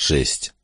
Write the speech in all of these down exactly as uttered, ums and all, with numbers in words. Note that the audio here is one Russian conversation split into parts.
шесть.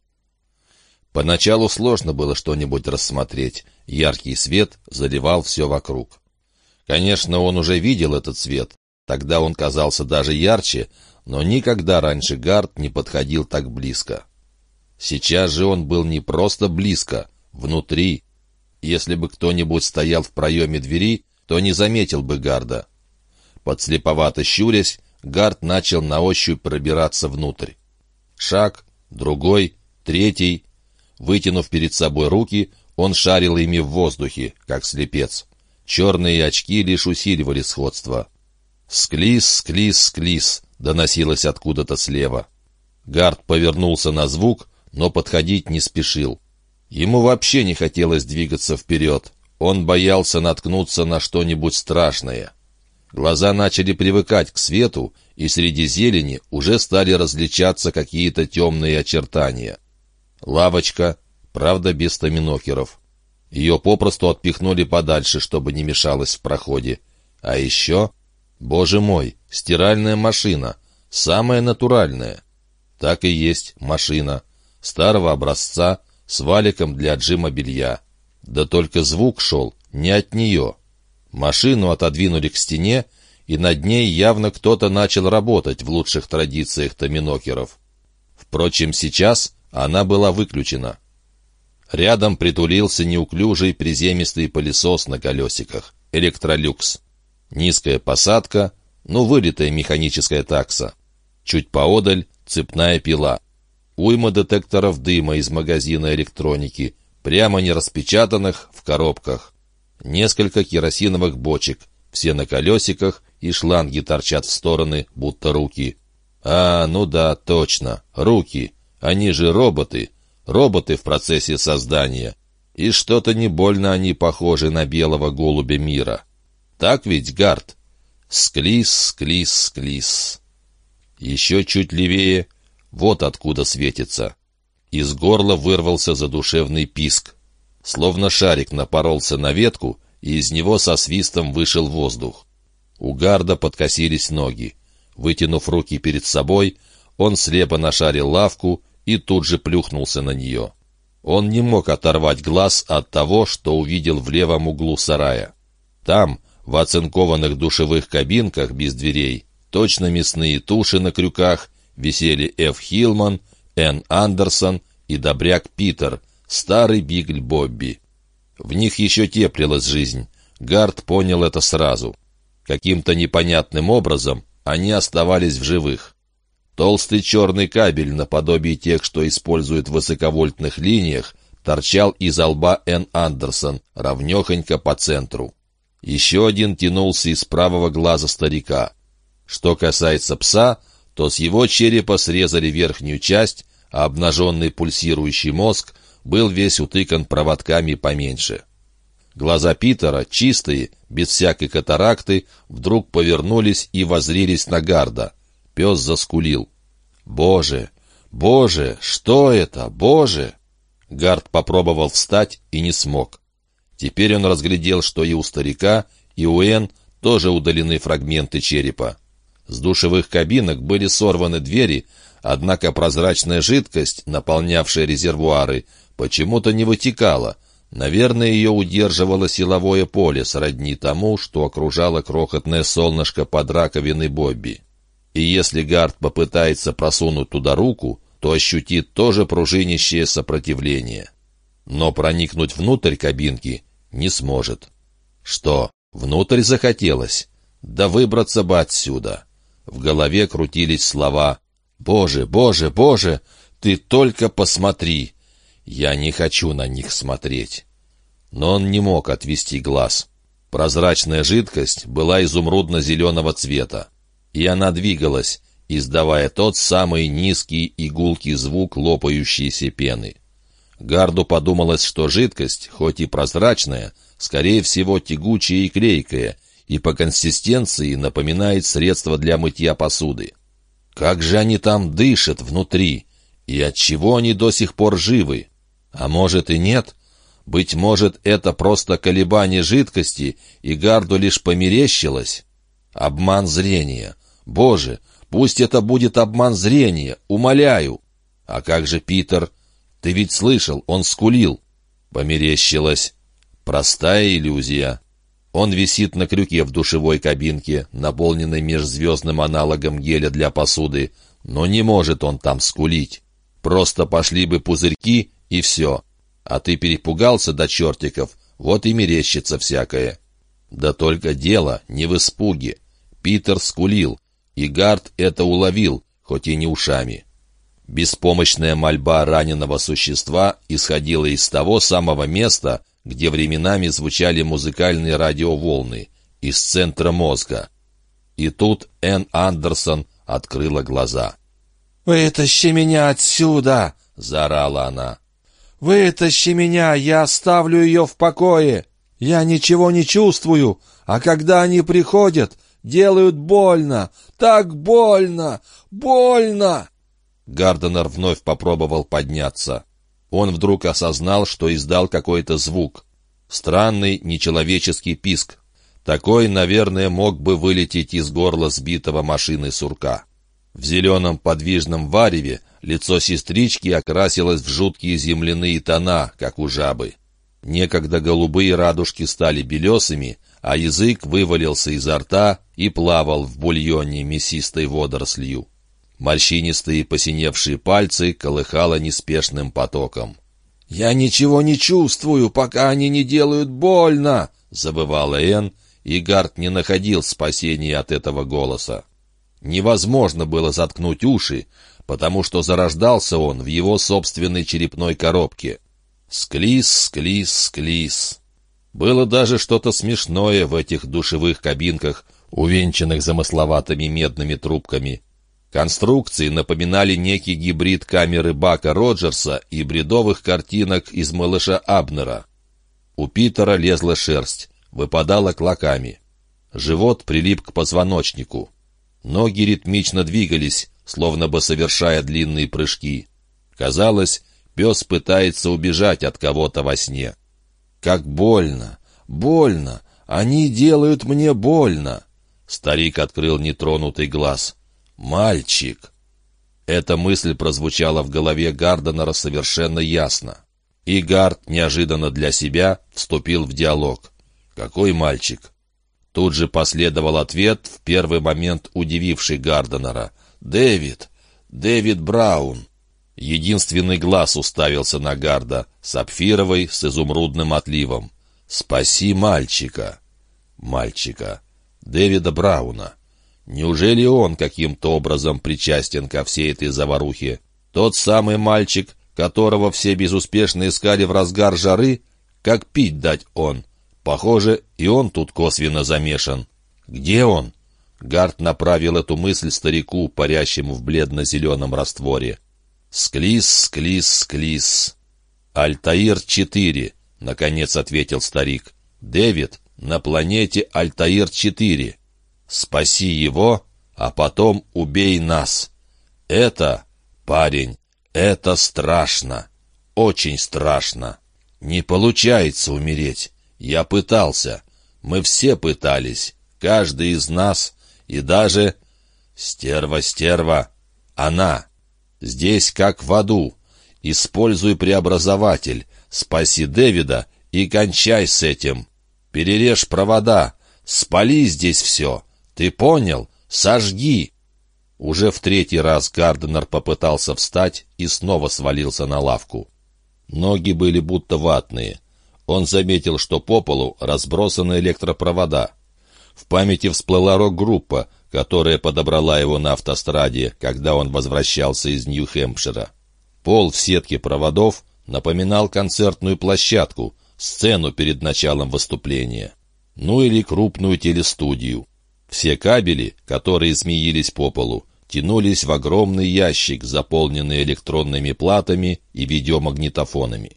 Поначалу сложно было что-нибудь рассмотреть. Яркий свет заливал все вокруг. Конечно, он уже видел этот свет. Тогда он казался даже ярче, но никогда раньше Гард не подходил так близко. Сейчас же он был не просто близко, внутри. Если бы кто-нибудь стоял в проеме двери, то не заметил бы Гарда. Подслеповато щурясь, Гард начал на ощупь пробираться внутрь. Шаг, другой, третий. Вытянув перед собой руки, он шарил ими в воздухе, как слепец. Черные очки лишь усиливали сходство. «Склиз, склиз, склиз!» — доносилось откуда-то слева. Гард повернулся на звук, но подходить не спешил. Ему вообще не хотелось двигаться вперед. Он боялся наткнуться на что-нибудь страшное. Глаза начали привыкать к свету, и среди зелени уже стали различаться какие-то темные очертания. Лавочка, правда, без томинокеров. Ее попросту отпихнули подальше, чтобы не мешалось в проходе. А еще, боже мой, стиральная машина, самая натуральная. Так и есть машина, старого образца, с валиком для отжима белья. Да только звук шел не от нее. Машину отодвинули к стене, и над ней явно кто-то начал работать в лучших традициях томинокеров. Впрочем, сейчас она была выключена. Рядом притулился неуклюжий приземистый пылесос на колесиках, электролюкс. Низкая посадка, ну, вылитая механическая такса. Чуть поодаль цепная пила. Уйма детекторов дыма из магазина электроники, прямо не распечатанных, в коробках. Несколько керосиновых бочек, все на колесиках, и шланги торчат в стороны, будто руки. А, ну да, точно, руки. Они же роботы, роботы в процессе создания. И что-то не больно они похожи на белого голубя мира. Так ведь, Гард? Склиз, склиз, склиз. Еще чуть левее, вот откуда светится. Из горла вырвался задушевный писк. Словно шарик напоролся на ветку, и из него со свистом вышел воздух. У Гарда подкосились ноги. Вытянув руки перед собой, он слепо нашарил лавку и тут же плюхнулся на нее. Он не мог оторвать глаз от того, что увидел в левом углу сарая. Там, в оцинкованных душевых кабинках без дверей, точно мясные туши на крюках, висели Ф. Хилман, Н. Андерсон и добряк Питер, старый бигль Бобби. В них еще теплилась жизнь. Гард понял это сразу. Каким-то непонятным образом они оставались в живых. Толстый черный кабель, наподобие тех, что используют в высоковольтных линиях, торчал из лба Н. Андерсон, равнехонько по центру. Еще один тянулся из правого глаза старика. Что касается пса, то с его черепа срезали верхнюю часть, а обнаженный пульсирующий мозг был весь утыкан проводками поменьше. Глаза Питера, чистые, без всякой катаракты, вдруг повернулись и воззрились на Гарда. Пес заскулил. «Боже! Боже! Что это? Боже!» Гард попробовал встать и не смог. Теперь он разглядел, что и у старика, и у Энн тоже удалены фрагменты черепа. С душевых кабинок были сорваны двери, однако прозрачная жидкость, наполнявшая резервуары, почему-то не вытекала. Наверное, ее удерживало силовое поле, сродни тому, что окружало крохотное солнышко под раковиной Бобби. И если Гард попытается просунуть туда руку, то ощутит тоже пружинящее сопротивление. Но проникнуть внутрь кабинки не сможет. Что, внутрь захотелось? Да выбраться бы отсюда. В голове крутились слова «Боже, Боже, Боже, ты только посмотри!» Я не хочу на них смотреть. Но он не мог отвести глаз. Прозрачная жидкость была изумрудно-зеленого цвета, и она двигалась, издавая тот самый низкий и гулкий звук лопающейся пены. Гарду подумалось, что жидкость, хоть и прозрачная, скорее всего тягучая и клейкая, и по консистенции напоминает средство для мытья посуды. Как же они там дышат внутри? И отчего они до сих пор живы? А может и нет? Быть может, это просто колебание жидкости, и Гарду лишь померещилось? Обман зрения. Боже, пусть это будет обман зрения, умоляю. А как же Питер? Ты ведь слышал, он скулил. Померещилось. Простая иллюзия. Он висит на крюке в душевой кабинке, наполненной межзвездным аналогом геля для посуды, но не может он там скулить. Просто пошли бы пузырьки, и все. А ты перепугался до чертиков, вот и мерещится всякое. Да только дело не в испуге. Питер скулил, и Гард это уловил, хоть и не ушами. Беспомощная мольба раненого существа исходила из того самого места, где временами звучали музыкальные радиоволны, из центра мозга. И тут Энн Андерсон открыла глаза. «Вытащи меня отсюда!» — заорала она. «Вытащи меня, я оставлю ее в покое! Я ничего не чувствую, а когда они приходят, делают больно, так больно, больно!» Гарденер вновь попробовал подняться. Он вдруг осознал, что издал какой-то звук. Странный, нечеловеческий писк. Такой, наверное, мог бы вылететь из горла сбитого машиной сурка. В зеленом подвижном вареве лицо сестрички окрасилось в жуткие земляные тона, как у жабы. Некогда голубые радужки стали белесыми, а язык вывалился изо рта и плавал в бульоне мясистой водорослью. Морщинистые посиневшие пальцы колыхало неспешным потоком. «Я ничего не чувствую, пока они не делают больно!» — забывала Энн, и Гард не находил спасения от этого голоса. Невозможно было заткнуть уши, потому что зарождался он в его собственной черепной коробке. Склиз, склиз, склиз. Было даже что-то смешное в этих душевых кабинках, увенчанных замысловатыми медными трубками. Конструкции напоминали некий гибрид камеры Бака Роджерса и бредовых картинок из «Малыша Абнера». У Питера лезла шерсть, выпадала клоками. Живот прилип к позвоночнику. Ноги ритмично двигались, словно бы совершая длинные прыжки. Казалось, пес пытается убежать от кого-то во сне. «Как больно! Больно! Они делают мне больно!» Старик открыл нетронутый глаз. «Мальчик!» Эта мысль прозвучала в голове Гарденера совершенно ясно. И Гард, неожиданно для себя, вступил в диалог. «Какой мальчик?» Тут же последовал ответ, в первый момент удививший Гарденера. «Дэвид! Дэвид Браун!» Единственный глаз уставился на Гарда, сапфировый, с изумрудным отливом. «Спаси мальчика!» Мальчика. Дэвида Брауна. Неужели он каким-то образом причастен ко всей этой заварухе? Тот самый мальчик, которого все безуспешно искали в разгар жары? Как пить дать он? Похоже, и он тут косвенно замешан. Где он? Гард направил эту мысль старику, парящему в бледно-зеленом растворе. «Склиз, склиз, склиз». «Альтаир-четыре», — наконец ответил старик. «Дэвид, на планете Альтаир-четыре. Спаси его, а потом убей нас. Это, парень, это страшно, очень страшно. Не получается умереть. Я пытался. Мы все пытались, каждый из нас, и даже... Стерва, стерва, она. Здесь как в аду. Используй преобразователь, спаси Дэвида и кончай с этим. Перережь провода, спали здесь все. Ты понял? Сожги!» Уже в третий раз Гарденер попытался встать и снова свалился на лавку. Ноги были будто ватные. Он заметил, что по полу разбросаны электропровода. В памяти всплыла рок-группа, которая подобрала его на автостраде, когда он возвращался из Нью-Хэмпшира. Пол в сетке проводов напоминал концертную площадку, сцену перед началом выступления. Ну или крупную телестудию. Все кабели, которые змеились по полу, тянулись в огромный ящик, заполненный электронными платами и видеомагнитофонами.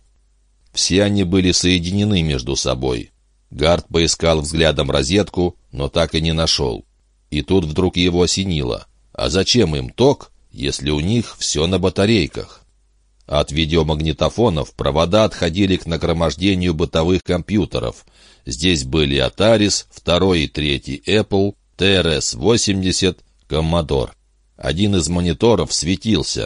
Все они были соединены между собой. Гард поискал взглядом розетку, но так и не нашел. И тут вдруг его осенило. А зачем им ток, если у них все на батарейках? От видеомагнитофонов провода отходили к нагромождению бытовых компьютеров. Здесь были Atari, второй и третий Apple, Тэ Эр Эс восемьдесят, Commodore. Один из мониторов светился.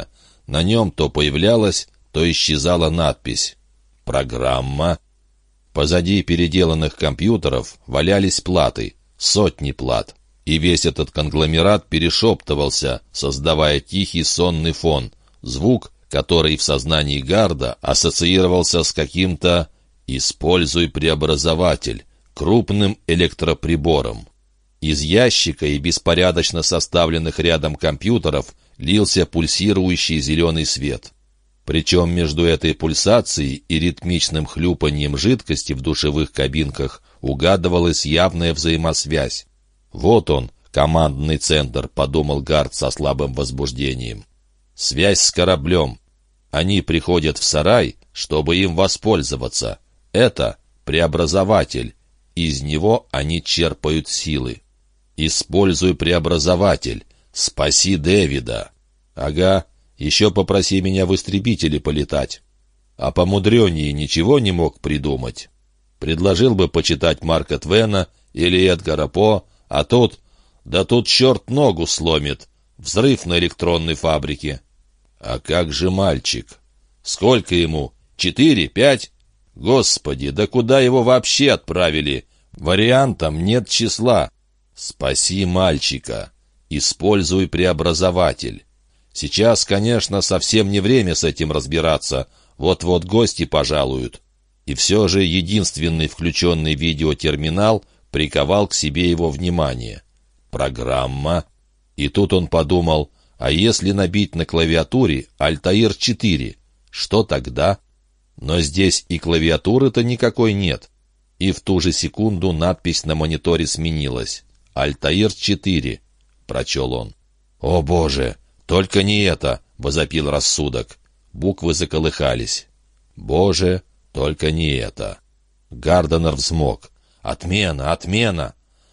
На нем то появлялась, то исчезала надпись «Программа». Позади переделанных компьютеров валялись платы, сотни плат, и весь этот конгломерат перешептывался, создавая тихий сонный фон, звук, который в сознании Гарда ассоциировался с каким-то «используй преобразователь», крупным электроприбором. Из ящика и беспорядочно составленных рядом компьютеров лился пульсирующий зеленый свет. Причем между этой пульсацией и ритмичным хлюпаньем жидкости в душевых кабинках угадывалась явная взаимосвязь. «Вот он, командный центр», — подумал Гард со слабым возбуждением. «Связь с кораблем. Они приходят в сарай, чтобы им воспользоваться. Это преобразователь. Из него они черпают силы. Используй преобразователь. Спаси Дэвида. Ага, еще попроси меня в истребителе полетать. А помудренее ничего не мог придумать. Предложил бы почитать Марка Твена или Эдгара По, а тут... Да тут черт ногу сломит. Взрыв на электронной фабрике. А как же мальчик? Сколько ему? Четыре? Пять? Господи, да куда его вообще отправили? Вариантам нет числа. Спаси мальчика. Используй преобразователь. Сейчас, конечно, совсем не время с этим разбираться. Вот-вот гости пожалуют. И все же единственный включенный видеотерминал приковал к себе его внимание. Программа. И тут он подумал, а если набить на клавиатуре Альтаир четыре, что тогда? Но здесь и клавиатуры-то никакой нет. И в ту же секунду надпись на мониторе сменилась. «Альтаир четыре», — прочел он. «О, Боже! Только не это!» — возопил рассудок. Буквы заколыхались. «Боже! Только не это!» Гарденер взмок. «Отмена! Отмена!»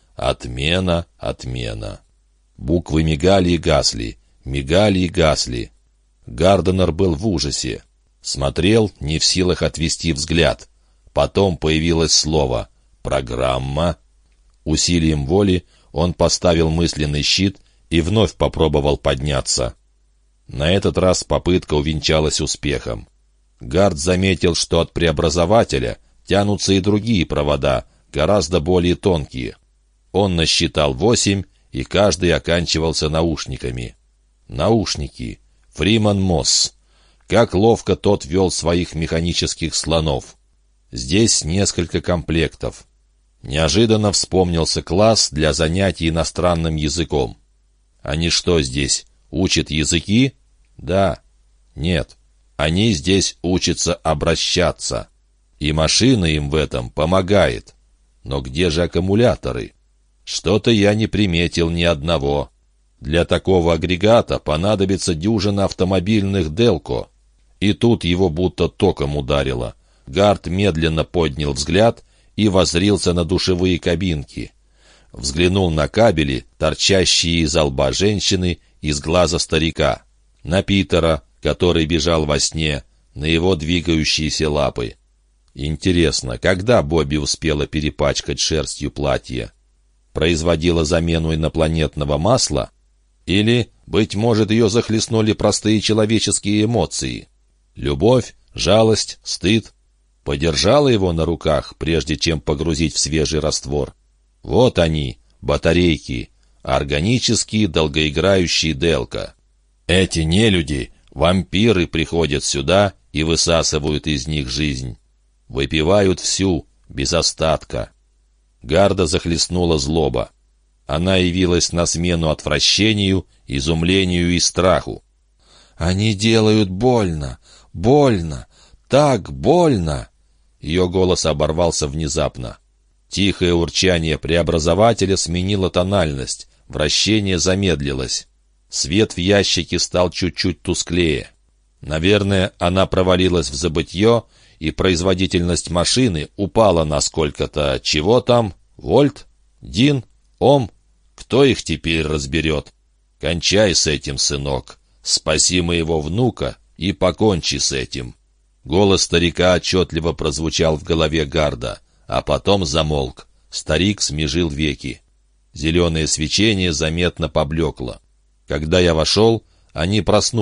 «Отмена! Отмена!» Буквы мигали и гасли, мигали и гасли. Гарденер был в ужасе. Смотрел, не в силах отвести взгляд. Потом появилось слово «программа». Усилием воли он поставил мысленный щит и вновь попробовал подняться. На этот раз попытка увенчалась успехом. Гард заметил, что от преобразователя тянутся и другие провода, гораздо более тонкие. Он насчитал восемь, и каждый оканчивался наушниками. Наушники. Фриман Мосс. Как ловко тот вел своих механических слонов. Здесь несколько комплектов. Неожиданно вспомнился класс для занятий иностранным языком. Они что здесь, учат языки? Да. Нет. Они здесь учатся обращаться. И машина им в этом помогает. Но где же аккумуляторы? Что-то я не приметил ни одного. Для такого агрегата понадобится дюжина автомобильных Делко. И тут его будто током ударило. Гард медленно поднял взгляд и воззрился на душевые кабинки. Взглянул на кабели, торчащие из лба женщины, из глаза старика. На Питера, который бежал во сне, на его двигающиеся лапы. Интересно, когда Бобби успела перепачкать шерстью платье? Производила замену инопланетного масла? Или, быть может, ее захлестнули простые человеческие эмоции? Любовь, жалость, стыд? Подержала его на руках, прежде чем погрузить в свежий раствор. Вот они, батарейки, органические долгоиграющие Делко. Эти нелюди, вампиры, приходят сюда и высасывают из них жизнь. Выпивают всю, без остатка. Гарда захлестнула злоба. Она явилась на смену отвращению, изумлению и страху. «Они делают больно, больно, так больно!» Ее голос оборвался внезапно. Тихое урчание преобразователя сменило тональность, вращение замедлилось. Свет в ящике стал чуть-чуть тусклее. Наверное, она провалилась в забытье, и производительность машины упала на сколько-то, чего там, вольт, дин, ом. Кто их теперь разберет? Кончай с этим, сынок. Спаси моего внука и покончи с этим. Голос старика отчетливо прозвучал в голове Гарда, а потом замолк. Старик смежил веки. Зеленое свечение заметно поблекло. Когда я вошел, они проснулись,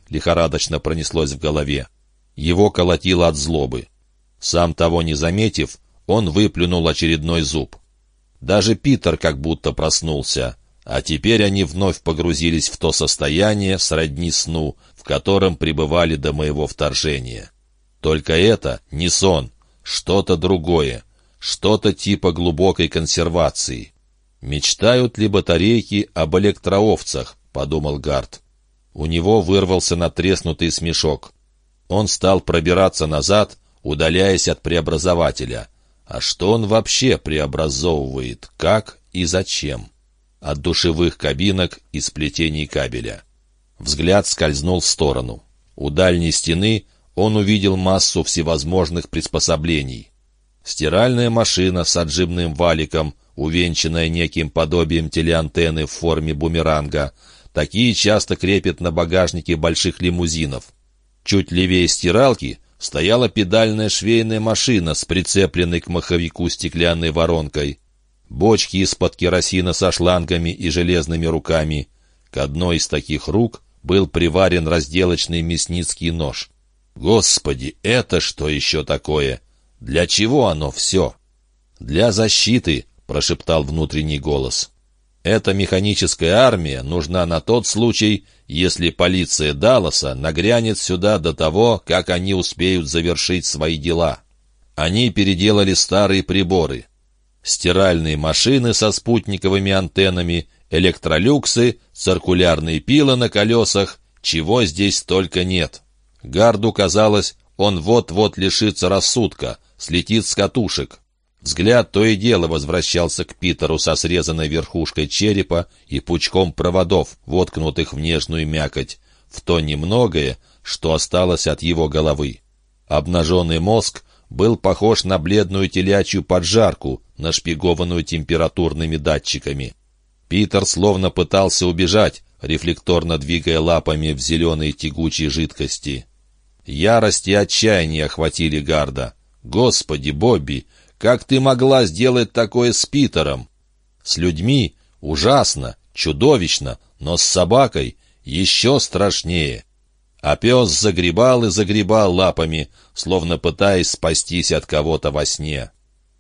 лихорадочно пронеслось в голове. Его колотило от злобы. Сам того не заметив, он выплюнул очередной зуб. Даже Питер как будто проснулся, а теперь они вновь погрузились в то состояние сродни сну, в котором пребывали до моего вторжения. Только это не сон, что-то другое, что-то типа глубокой консервации. «Мечтают ли батарейки об электроовцах?» — подумал Гард. У него вырвался натреснутый смешок. Он стал пробираться назад, удаляясь от преобразователя. А что он вообще преобразовывает, как и зачем? От душевых кабинок и сплетений кабеля. Взгляд скользнул в сторону. У дальней стены он увидел массу всевозможных приспособлений. Стиральная машина с отжимным валиком, увенчанная неким подобием телеантенны в форме бумеранга. Такие часто крепят на багажнике больших лимузинов. Чуть левее стиралки стояла педальная швейная машина с прицепленной к маховику стеклянной воронкой. Бочки из-под керосина со шлангами и железными руками. К одной из таких рук был приварен разделочный мясницкий нож. Господи, это что еще такое? Для чего оно все? Для защиты, прошептал внутренний голос. Эта механическая армия нужна на тот случай, если полиция Далласа нагрянет сюда до того, как они успеют завершить свои дела. Они переделали старые приборы. Стиральные машины со спутниковыми антеннами, электролюксы, циркулярные пилы на колесах, чего здесь только нет. Гарду казалось, он вот-вот лишится рассудка, слетит с катушек. Взгляд то и дело возвращался к Питеру со срезанной верхушкой черепа и пучком проводов, воткнутых в нежную мякоть, в то немногое, что осталось от его головы. Обнаженный мозг был похож на бледную телячью поджарку, нашпигованную температурными датчиками. Питер словно пытался убежать, рефлекторно двигая лапами в зеленой тягучей жидкости. Ярость и отчаяние охватили Гарда. «Господи, Бобби, как ты могла сделать такое с Питером?» С людьми ужасно, чудовищно, но с собакой еще страшнее. А пес загребал и загребал лапами, словно пытаясь спастись от кого-то во сне.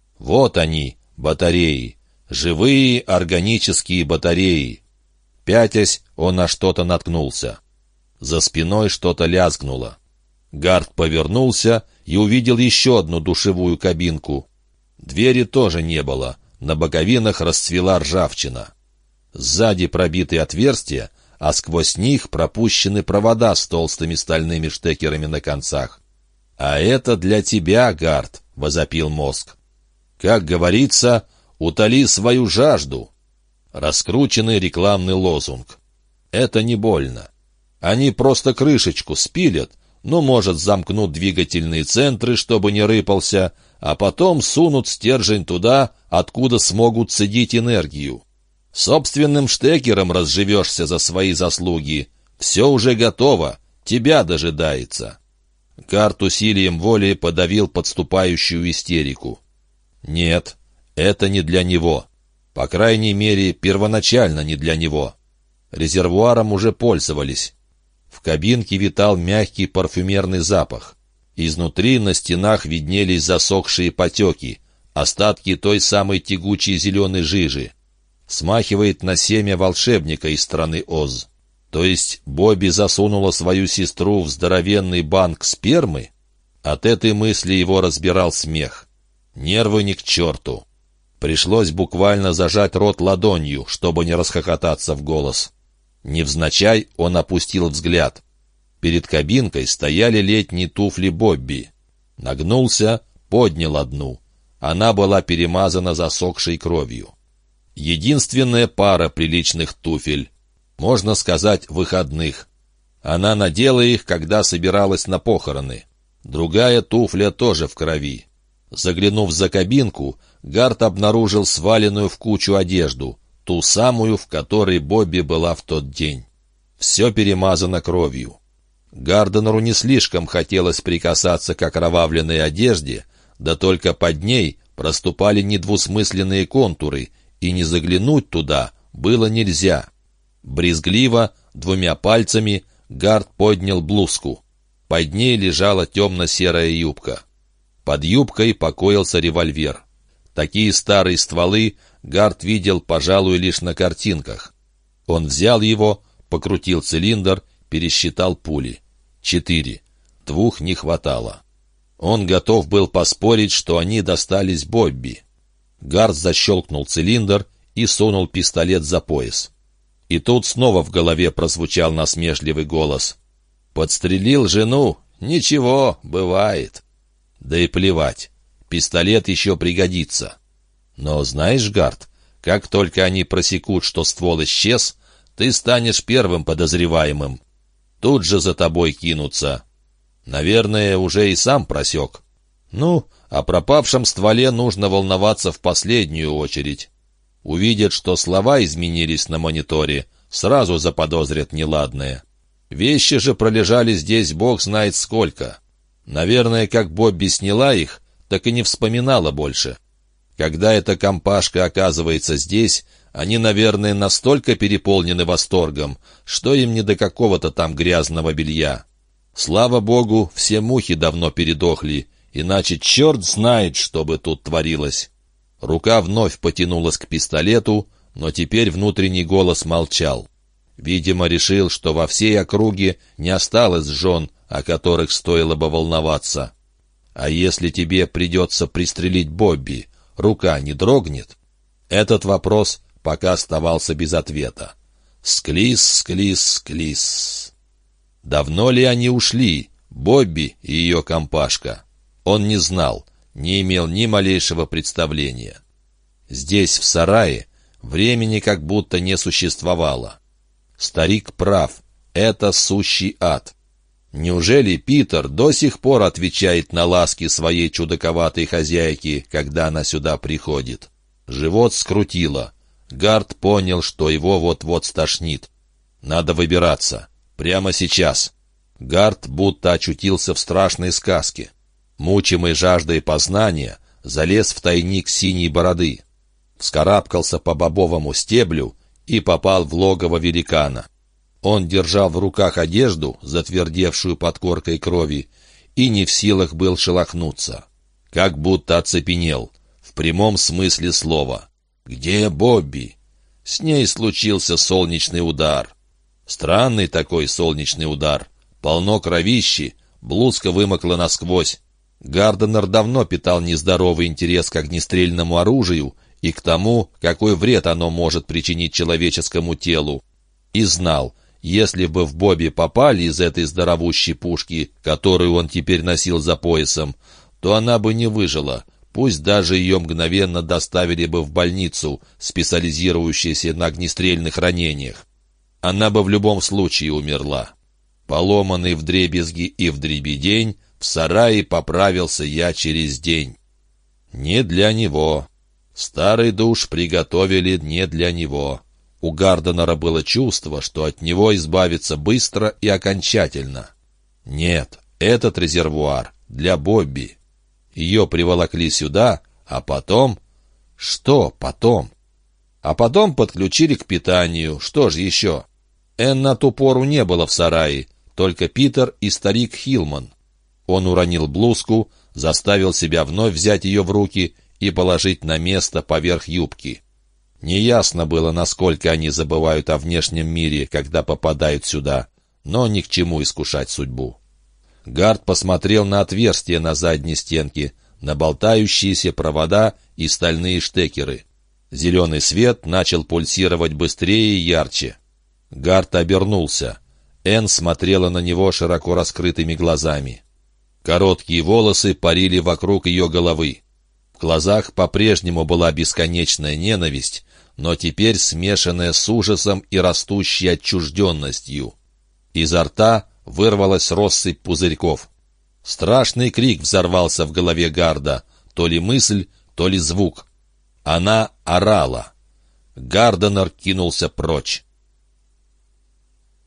Вот они, батареи, живые органические батареи. Пятясь, он на что-то наткнулся. За спиной что-то лязгнуло. Гард повернулся и увидел еще одну душевую кабинку. Двери тоже не было, на боковинах расцвела ржавчина. Сзади пробиты отверстия, а сквозь них пропущены провода с толстыми стальными штекерами на концах. «А это для тебя, Гард», — возопил мозг. «Как говорится, утоли свою жажду». Раскрученный рекламный лозунг. Это не больно. Они просто крышечку спилят, ну, может, замкнут двигательные центры, чтобы не рыпался, а потом сунут стержень туда, откуда смогут цедить энергию. Собственным штекером разживешься за свои заслуги. Все уже готово, тебя дожидается. Гард усилием воли подавил подступающую истерику. Нет, это не для него. По крайней мере, первоначально не для него. Резервуаром уже пользовались. В кабинке витал мягкий парфюмерный запах. Изнутри на стенах виднелись засохшие потеки, остатки той самой тягучей зеленой жижи. Смахивает на семя волшебника из страны Оз. То есть Бобби засунула свою сестру в здоровенный банк спермы? От этой мысли его разбирал смех. Нервы ни к черту. Пришлось буквально зажать рот ладонью, чтобы не расхохотаться в голос. Невзначай он опустил взгляд. Перед кабинкой стояли летние туфли Бобби. Нагнулся, поднял одну. Она была перемазана засохшей кровью. Единственная пара приличных туфель. Можно сказать, выходных. Она надела их, когда собиралась на похороны. Другая туфля тоже в крови. Заглянув за кабинку, Гард обнаружил сваленную в кучу одежду, ту самую, в которой Бобби была в тот день. Все перемазано кровью. Гарденеру не слишком хотелось прикасаться к окровавленной одежде, да только под ней проступали недвусмысленные контуры, и не заглянуть туда было нельзя. Брезгливо, двумя пальцами, Гард поднял блузку. Под ней лежала темно-серая юбка. Под юбкой покоился револьвер. Такие старые стволы Гард видел, пожалуй, лишь на картинках. Он взял его, покрутил цилиндр, пересчитал пули. Четыре. Двух не хватало. Он готов был поспорить, что они достались Бобби. Гард защелкнул цилиндр и сунул пистолет за пояс. И тут снова в голове прозвучал насмешливый голос. «Подстрелил жену? Ничего, бывает». Да и плевать, пистолет еще пригодится. Но знаешь, Гард, как только они просекут, что ствол исчез, ты станешь первым подозреваемым. Тут же за тобой кинутся. Наверное, уже и сам просек. Ну, о пропавшем стволе нужно волноваться в последнюю очередь. Увидят, что слова изменились на мониторе, сразу заподозрят неладное. Вещи же пролежали здесь бог знает сколько. Наверное, как Бобби сняла их, так и не вспоминала больше. Когда эта компашка оказывается здесь, они, наверное, настолько переполнены восторгом, что им не до какого-то там грязного белья. Слава богу, все мухи давно передохли, иначе черт знает, что бы тут творилось. Рука вновь потянулась к пистолету, но теперь внутренний голос молчал. Видимо, решил, что во всей округе не осталось жен, о которых стоило бы волноваться. А если тебе придется пристрелить Бобби, рука не дрогнет? Этот вопрос пока оставался без ответа. Склиз, склиз, склиз. Давно ли они ушли, Бобби и ее компашка? Он не знал, не имел ни малейшего представления. Здесь, в сарае, времени как будто не существовало. Старик прав, это сущий ад. Неужели Питер до сих пор отвечает на ласки своей чудаковатой хозяйки, когда она сюда приходит? Живот скрутило. Гард понял, что его вот-вот стошнит. Надо выбираться. Прямо сейчас. Гард будто очутился в страшной сказке. Мучимый жаждой познания, залез в тайник синей бороды. Вскарабкался по бобовому стеблю и попал в логово великана. Он держал в руках одежду, затвердевшую под коркой крови, и не в силах был шелохнуться. Как будто оцепенел, в прямом смысле слова. «Где Бобби?» С ней случился солнечный удар. Странный такой солнечный удар. Полно кровищи, блузка вымокла насквозь. Гарденер давно питал нездоровый интерес к огнестрельному оружию и к тому, какой вред оно может причинить человеческому телу. И знал, если бы в Бобби попали из этой здоровущей пушки, которую он теперь носил за поясом, то она бы не выжила, пусть даже ее мгновенно доставили бы в больницу, специализирующуюся на огнестрельных ранениях. Она бы в любом случае умерла. Поломанный вдребезги и вдребедень, в сарае поправился я через день. Не для него. Старый душ приготовили не для него. У Гарденера было чувство, что от него избавиться быстро и окончательно. Нет, этот резервуар для Бобби. Ее приволокли сюда, а потом... Что потом? А потом подключили к питанию. Что же еще? Энн на ту пору не было в сарае, только Питер и старик Хилман. Он уронил блузку, заставил себя вновь взять ее в руки и положить на место поверх юбки. Неясно было, насколько они забывают о внешнем мире, когда попадают сюда, но ни к чему искушать судьбу. Гард посмотрел на отверстие на задней стенке, на болтающиеся провода и стальные штекеры. Зеленый свет начал пульсировать быстрее и ярче. Гард обернулся. Энн смотрела на него широко раскрытыми глазами. Короткие волосы парили вокруг ее головы. В глазах по-прежнему была бесконечная ненависть, но теперь смешанная с ужасом и растущей отчужденностью. Изо рта вырвалась россыпь пузырьков. Страшный крик взорвался в голове Гарда, то ли мысль, то ли звук. Она орала. Гарденер кинулся прочь.